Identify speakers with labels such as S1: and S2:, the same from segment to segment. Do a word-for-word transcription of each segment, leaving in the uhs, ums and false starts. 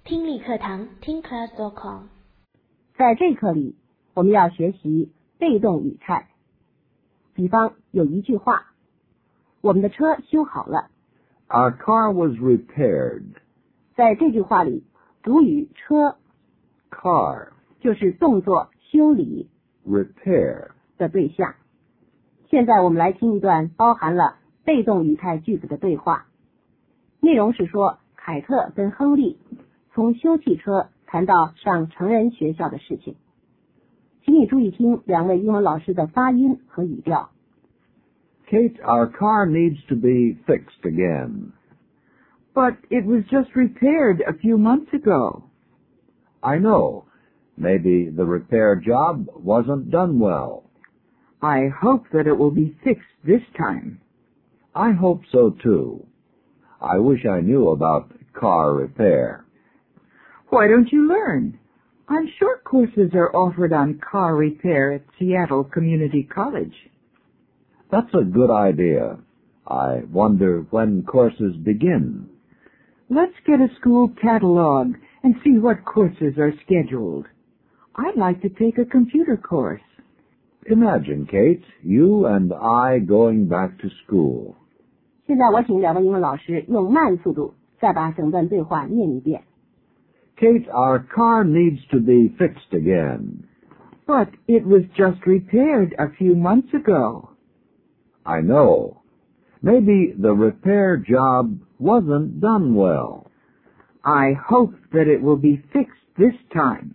S1: 听力课堂听 class dot com。
S2: 在这课里，我们要学习被动语态。比方有一句话，我们的车修好了。
S3: Our car was repaired.
S2: 在这句话里，主语车
S3: Car,
S2: 就是动作修理
S3: repair.
S2: 的对象。现在我们来听一段包含了被动语态句子的对话，内容是说凯特跟亨利从修汽车谈到上成人学校的事情。请你注意听两位英文老师的发音和语调。
S3: Kate, our car needs to be fixed again.
S4: But it was just repaired a few months ago.
S3: I know. Maybe the repair job wasn't done well.
S4: I hope that it will be fixed this time.
S3: I hope so too. I wish I knew about car repair.
S4: Why don't you learn? I'm sure courses are offered on car repair at Seattle Community College.
S3: That's a good idea. I wonder when courses begin.
S4: Let's get a school catalog and see what courses are scheduled. I'd like to take a computer course.
S3: Imagine, Kate, you and I going back to school.
S2: 现在我请两位英文老师用慢速度再把整段对话念一遍。
S3: Kate, our car needs to be fixed again.
S4: But it was just repaired a few months ago.
S3: I know. Maybe the repair job wasn't done well.
S4: I hope that it will be fixed this time.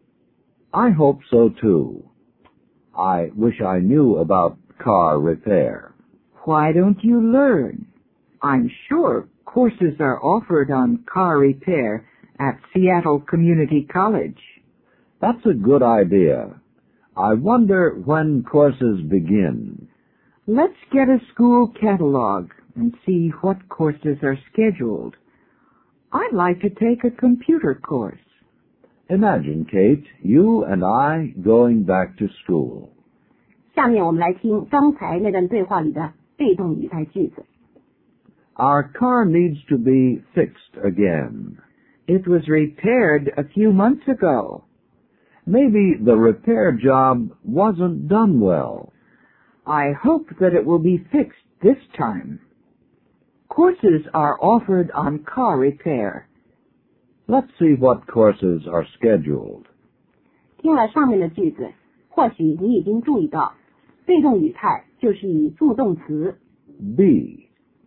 S3: I hope so too. I wish I knew about car repair.
S4: Why don't you learn? I'm sure courses are offered on car repair at Seattle Community College.
S3: That's a good idea. I wonder when courses begin.
S4: Let's get a school catalog and see what courses are scheduled. I'd like to take a computer course.
S3: Imagine, Kate, you and I going back to school.
S2: 下面我们来听刚才那段对话里的被动语态句子。
S3: Our car needs to be fixed again.
S4: It was repaired a few months ago.
S3: Maybe the repair job wasn't done well.
S4: I hope that it will be fixed this time. Courses are offered on car repair.
S3: Let's see what courses are scheduled.
S2: 听了上面的句子，或许你已经注意到，被动语态就是以助动词
S3: Be,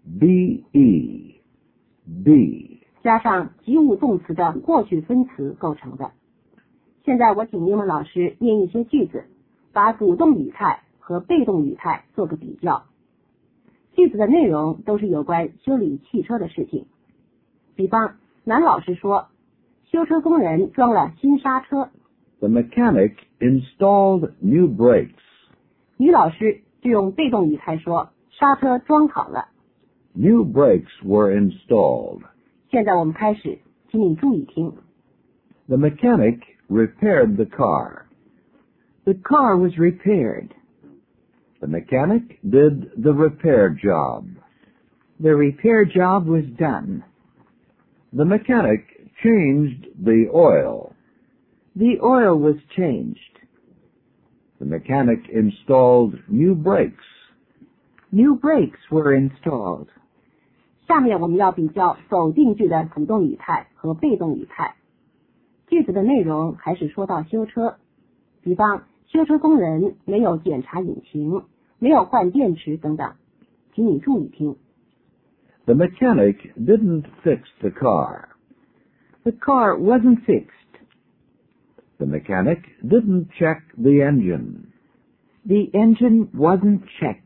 S3: B-E, be.
S2: 加上及物动词的过去分词构成的。现在我请英文老师念一些句子，把主动语态和被动语态做个比较。句子的内容都是有关修理汽车的事情。比方，男老师说，修车工人装了新刹车。
S3: The mechanic installed new brakes.
S2: 女老师就用被动语态说，刹车装好了。
S3: New brakes were installed.
S2: 现在我们开始，请你注意听。
S3: The mechanic repaired the car.
S4: The car was repaired.
S3: The mechanic did the repair job.
S4: The repair job was done.
S3: The mechanic changed the oil.
S4: The oil was changed.
S3: The mechanic installed new brakes.
S4: New brakes were installed.
S2: 下面我们要比较否定句的主动语态和被动语态。句子的内容还是说到修车，比方修车工人没有检查引擎，没有换电池等等，请你注意听。
S3: The mechanic didn't fix the car.
S4: The car wasn't fixed.
S3: The mechanic didn't check the engine.
S4: The engine wasn't checked.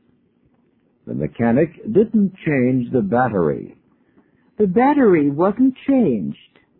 S3: The mechanic didn't change the battery.
S4: The battery wasn't changed.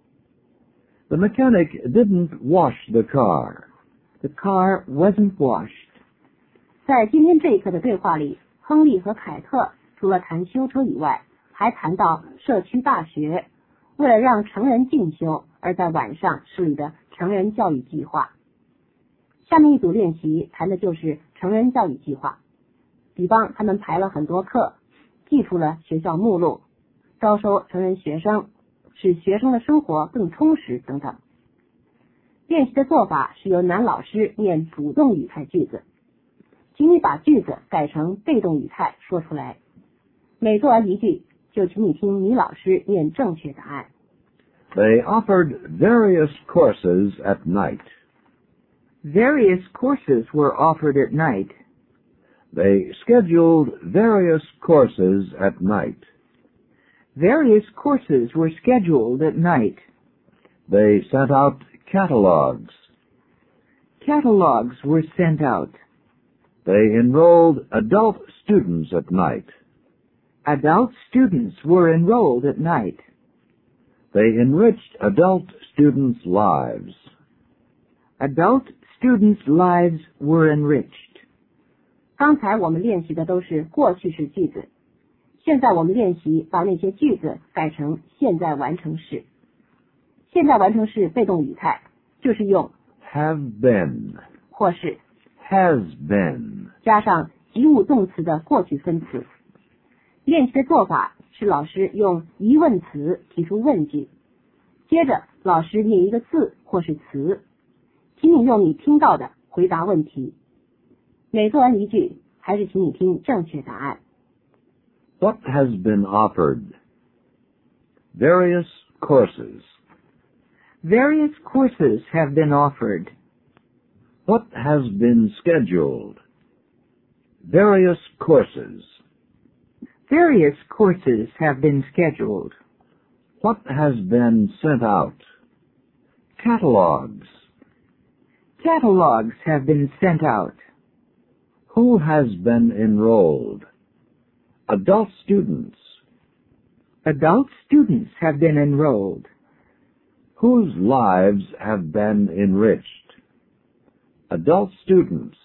S3: The mechanic didn't wash the car.
S4: The car wasn't washed.
S2: 在今天这一课的对话里，亨利和凯特除了谈修车以外，还谈到社区大学为了让成人进修而在晚上设立的成人教育计划。下面一组练习谈的就是成人教育计划。比方他们排了很多课，记住了学校目录，招收成人学生， 使学生的生活更充实等等。练习的做法是由男老师念主动语态句子，请你把句子改成被动语态说出来。每做完一句，就请你听女老师念正确答案。
S3: They offered various courses at night.
S4: Various courses were offered at night.
S3: They scheduled various courses at night.
S4: Various courses were scheduled at night.
S3: They sent out catalogs.
S4: Catalogs were sent out.
S3: They enrolled adult students at night.
S4: Adult students were enrolled at night.
S3: They enriched adult students' lives.
S4: Adult students' lives were enriched.
S2: 刚才我们练习的都是过去式句子，现在我们练习把那些句子改成现在完成式。现在完成式被动语态就是用
S3: Have been.
S2: 或是
S3: Has been.
S2: 加上及物动词的过去分词。练习的做法是老师用疑问词提出问句，接着老师念一个字或是词，请你用你听到的回答问题。每做完一句，还是请你听正确答案。
S3: What has been offered? Various courses.
S4: Various courses have been offered.
S3: What has been scheduled? Various courses.
S4: Various courses have been scheduled.
S3: What has been sent out? Catalogs.
S4: Catalogs have been sent out.
S3: Who has been enrolled? Adult students.
S4: Adult students have been enrolled.
S3: Whose lives have been enriched? Adult students.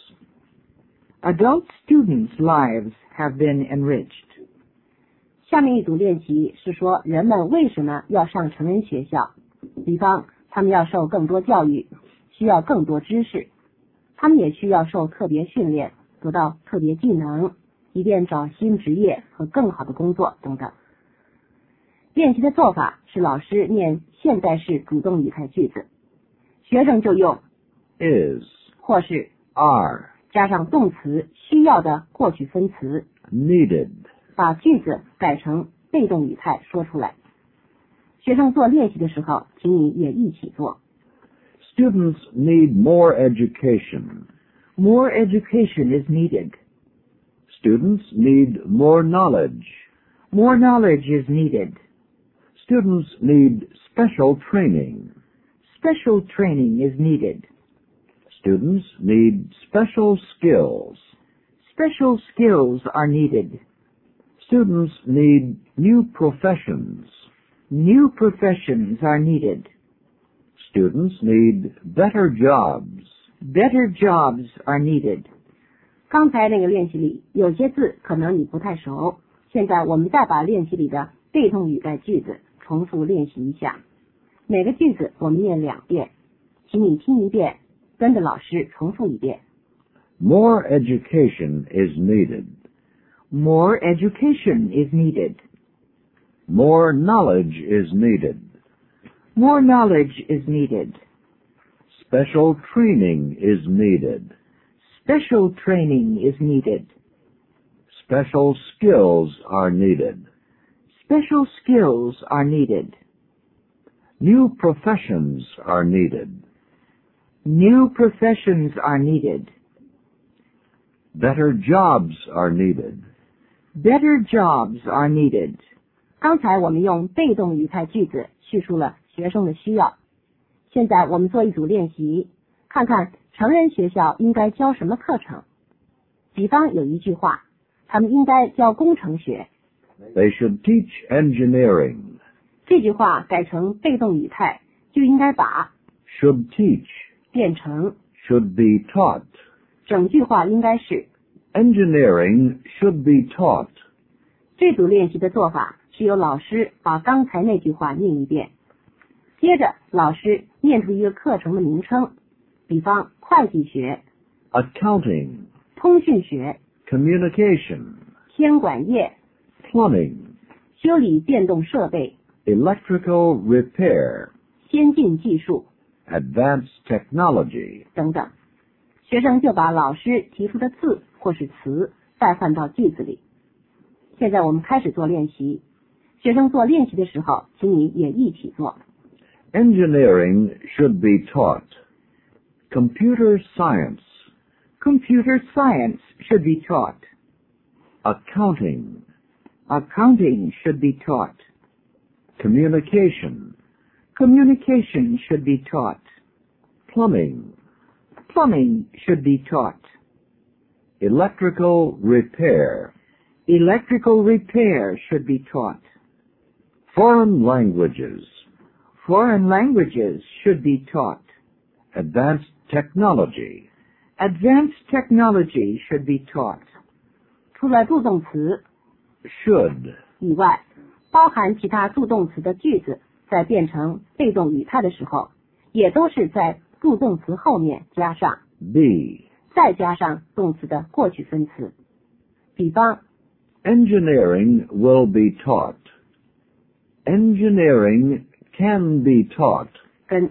S4: Adult students' lives have been enriched.
S2: 下面一组练习是说人们为什么要上成人学校，比方他们要受更多教育，需要更多知识，他们也需要受特别训练，得到特别技能，以便找新职业和更好的工作等等。练习的做法是老师念现在式主动语态句子，学生就用
S3: Is.
S2: 或是
S3: Are.
S2: 加上动词需要的过去分词
S3: Needed.
S2: 把句子改成被动语态说出来。学生做练习的时候，请你也一起做。
S3: Students need more education.
S4: More education is needed.
S3: Students need more knowledge.
S4: More knowledge is needed.
S3: Students need special training.
S4: Special training is needed.
S3: Students need special skills.
S4: Special skills are needed.
S3: Students need new professions.
S4: New professions are needed.
S3: Students need better jobs.
S4: Better jobs are needed.
S2: 刚才那个练习里有些字可能你不太熟，现在我们再把练习里的被动语态句子重复练习一下。每个句子我们念两遍，请你听一遍，跟着老师重复一遍。
S3: More education is needed.
S4: More education is needed.
S3: More knowledge is needed.
S4: More knowledge is needed.
S3: Special training is needed.
S4: Special training is needed.
S3: Special skills are needed.
S4: Special skills are needed.
S3: New professions are needed.
S4: New professions are needed.
S3: Better jobs are needed.
S4: Better jobs are needed.
S2: 刚才我们用被动语态句子叙述了学生的需要，现在我们做一组练习，看看成人学校应该教什么课程。比方有一句话，他们应该教工程学。
S3: They should teach engineering.
S2: 这句话改成被动语态，就应该把
S3: Should teach.
S2: 变成
S3: Should be taught.
S2: 整句话应该是
S3: Engineering should be taught.
S2: 这组练习的做法是由老师把刚才那句话念一遍，接着老师念出一个课程的名称，比方会计学、
S3: Accounting.
S2: 通讯学、
S3: Communication.
S2: 天管业、
S3: Plumbing.
S2: 修理电动设备、
S3: electrical repair,
S2: 先进技术
S3: advanced technology.
S2: 等等。学生就把老师提出的字或是词代换到句子里。现在我们开始做练习。学生做练习的时候，请你也一起做。
S3: Engineering should be taught. Computer science,
S4: Computer science should be taught.
S3: accounting,
S4: Accounting should be taught.
S3: communication,
S4: Communication should be taught.
S3: plumbing,
S4: Plumbing should be taught.
S3: electrical repair,
S4: Electrical repair should be taught.
S3: foreign languages,
S4: Foreign languages should be taught.
S3: advanced technology,
S4: Advanced technology should be taught.
S2: 除了助动词
S3: should,
S2: 以外，包含其他助动词的句子在变成被动语态的时候，也都是在助动词后面加上
S3: be.
S2: 再加上动词的过去分词。比方
S3: Engineering will be taught. Engineering can be taught.
S2: 跟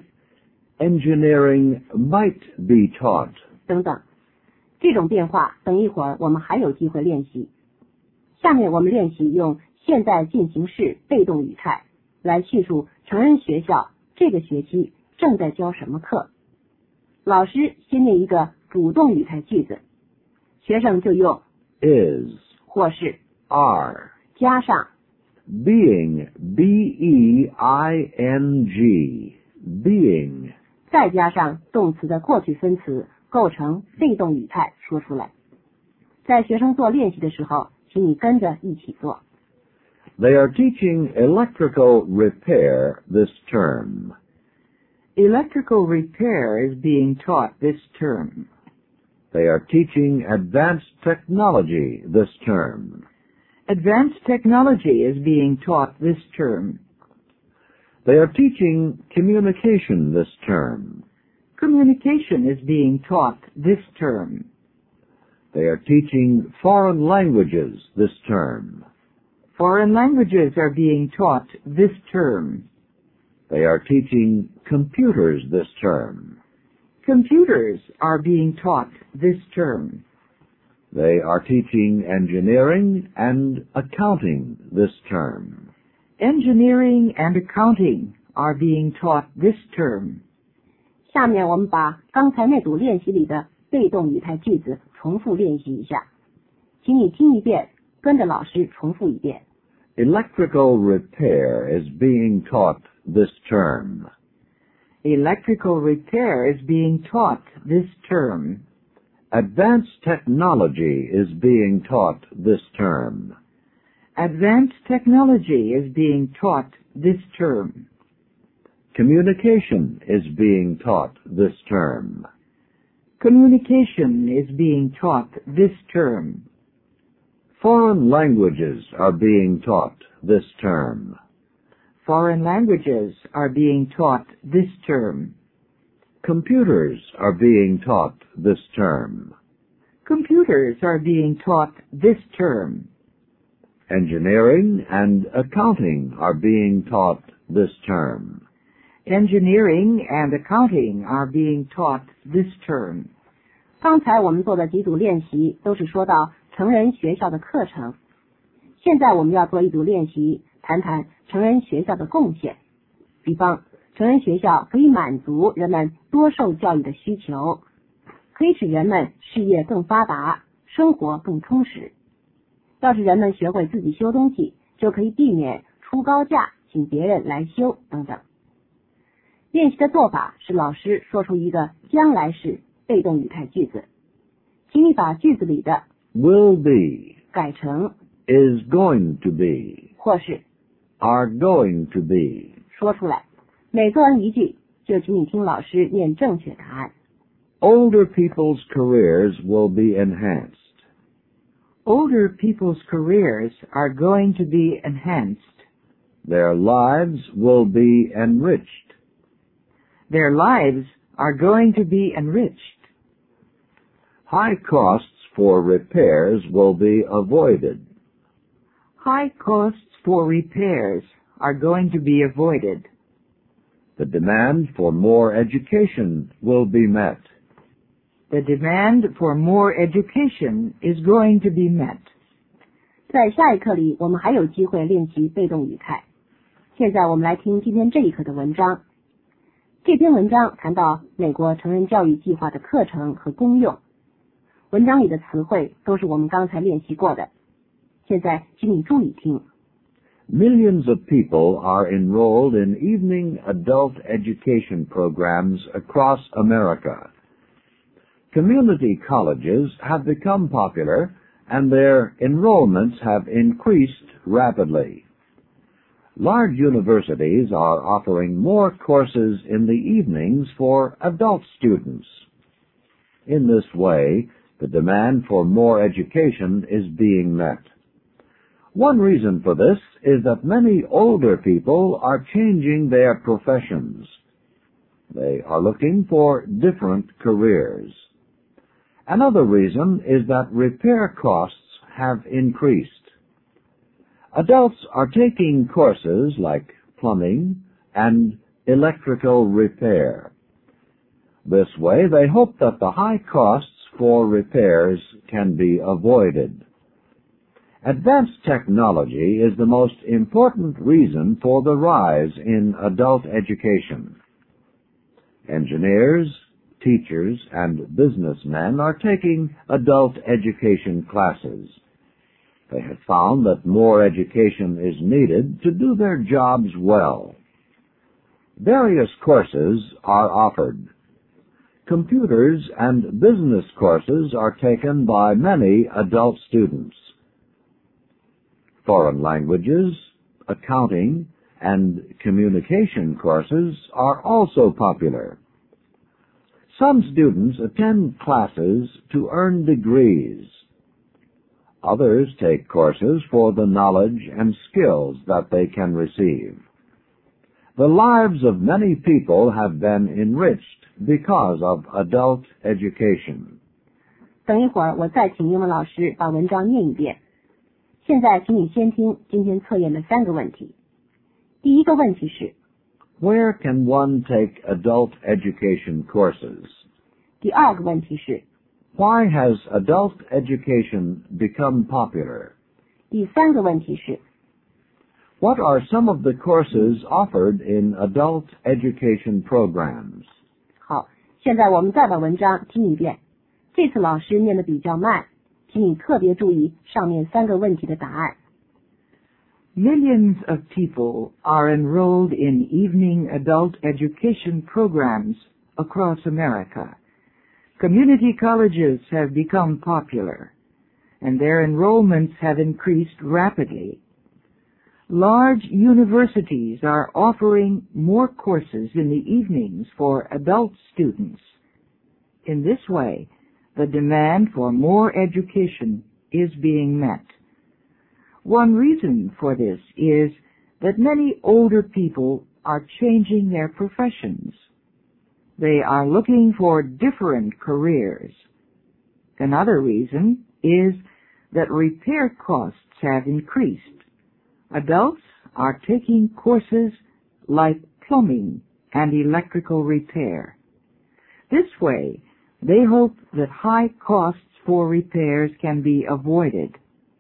S3: Engineering might be taught.
S2: 等等，这种变化等一会儿我们还有机会练习。下面我们练习用现在进行式被动语态来叙述成人学校这个学期正在教什么课。老师先念一个主动语态句子，学生就用
S3: is,
S2: 或是
S3: are,
S2: 加上
S3: being, B E I N G, being,
S2: 再加上动词的过去分词，构成被动语态说出来。在学生做练习的时候，请你跟着一起做。
S3: They are teaching electrical repair this term.
S4: Electrical repair is being taught this term.
S3: They are teaching advanced technology this term.
S4: Advanced technology is being taught this term.
S3: They are teaching communication this term.
S4: Communication is being taught this term.
S3: They are teaching foreign languages this term.
S4: Foreign languages are being taught this term.
S3: They are teaching computers this term.
S4: Computers are being taught this term.
S3: They are teaching engineering and accounting this term.
S4: Engineering and accounting are being taught this term.
S2: 下面我们把刚才那组练习里的被动语态句子重复练习一下，请你听一遍，跟着老师重复一遍。
S3: Electrical repair is being taught this term.
S4: Electrical repair is being taught this term.
S3: Advanced technology is being taught this term.
S4: Advanced technology is being taught this term.
S3: Communication is being taught this term.
S4: Communication is being taught this term.
S3: Foreign languages are being taught this term.
S4: Foreign languages are being taught this term.
S3: Computers are being taught this term.
S4: Computers are being taught this term.
S3: Engineering and accounting are being taught this term.
S4: Engineering and accounting are being taught this term.
S2: 刚才我们做的几组练习都是说到成人学校的课程，现在我们要做一组练习，谈谈成人学校的贡献。比方，成人学校可以满足人们多受教育的需求，可以使人们事业更发达，生活更充实。要是人们学会自己修东西，就可以避免出高价请别人来修等等。练习的做法是老师说出一个将来式被动语态句子，请你把句子里的
S3: will be,
S2: 改成
S3: is going to be,
S2: 或是
S3: are going to be.
S2: 说出来。每做完一句，就请你听老师念正确答案。
S3: Older people's careers will be enhanced.
S4: Older people's careers are going to be enhanced.
S3: Their lives will be enriched.
S4: Their lives are going to be enriched.
S3: High costs for repairs will be avoided.
S4: High costs for repairs are going to be avoided.
S3: The demand for more education will be met.
S4: The demand for more education is going to be met.
S2: 在下一课里，我们还有机会练习被动语态。现在我们来听今天这一课的文章。这篇文章谈到美国成人教育计划的课程和功用。文章里的词汇都是我们刚才练习过的。现在请你注意听。
S3: Millions of people are enrolled in evening adult education programs across America. Community colleges have become popular, and their enrollments have increased rapidly. Large universities are offering more courses in the evenings for adult students. In this way, the demand for more education is being met. One reason for this is that many older people are changing their professions. They are looking for different careers. Another reason is that repair costs have increased. Adults are taking courses like plumbing and electrical repair. This way, they hope that the high costs for repairs can be avoided. Advanced technology is the most important reason for the rise in adult education. Engineers, teachers, and businessmen are taking adult education classes. They have found that more education is needed to do their jobs well. Various courses are offered. Computers and business courses are taken by many adult students. Foreign languages, accounting, and communication courses are also popular. Some students attend classes to earn degrees. Others take courses for the knowledge and skills that they can receive. The lives of many people have been enriched because of adult education.
S2: 等一会儿，我再请英文老师把文章念一遍。现在请你先听今天测验的三个问题。第一个问题是
S3: Where can one take adult education courses?
S2: 第二个问题是
S3: Why has adult education become popular?
S2: 第三个问题是
S3: What are some of the courses offered in adult education programs?
S2: 好，现在我们再把文章听一遍。这次老师念得比较慢，请你特别注意上面三个问题的答案。
S4: Millions of people are enrolled in evening adult education programs across America. Community colleges have become popular, and their enrollments have increased rapidly. Large universities are offering more courses in the evenings for adult students. In this way, the demand for more education is being met. One reason for this is that many older people are changing their professions. They are looking for different careers. Another reason is that repair costs have increased. Adults are taking courses like plumbing and electrical repair. This way, they hope that high costs for repairs can be avoided.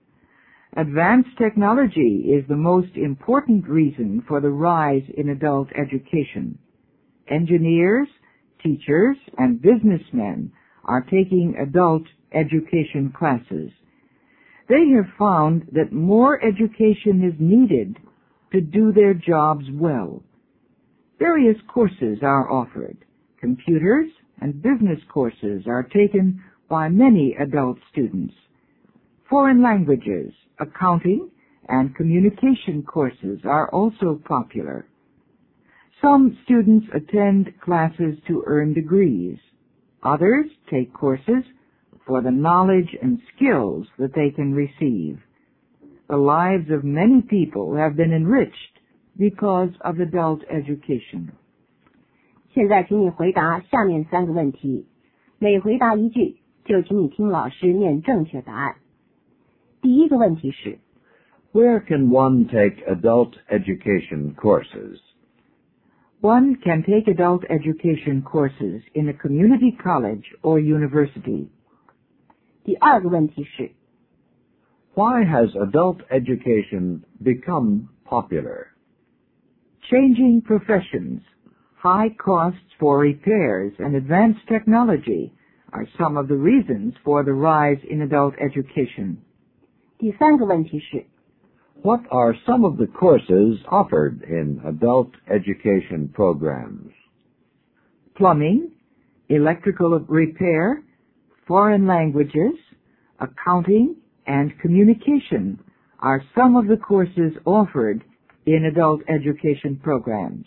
S4: Advanced technology is the most important reason for the rise in adult education. Engineers, teachers, and businessmen are taking adult education classes. They have found that more education is needed to do their jobs well. Various courses are offered. Computers and business courses are taken by many adult students. Foreign languages, accounting, and communication courses are also popular. Some students attend classes to earn degrees. Others take courses for the knowledge and skills that they can receive. The lives of many people have been enriched because of adult education.
S2: 现在请你回答下面三个问题，每回答一句，就请你听老师念正确答案。第一个问题是
S3: Where can one take adult education courses?
S4: One can take adult education courses in a community college or university.
S2: 第二个问题是，
S3: Why has adult education become popular?
S4: Changing professions, high costs for repairs, and advanced technology are some of the reasons for the rise in adult education.
S2: 第三个问题是，
S3: What are some of the courses offered in adult education programs?
S4: Plumbing, electrical repair, foreign languages, accounting, and communication are some of the courses offered in adult education programs.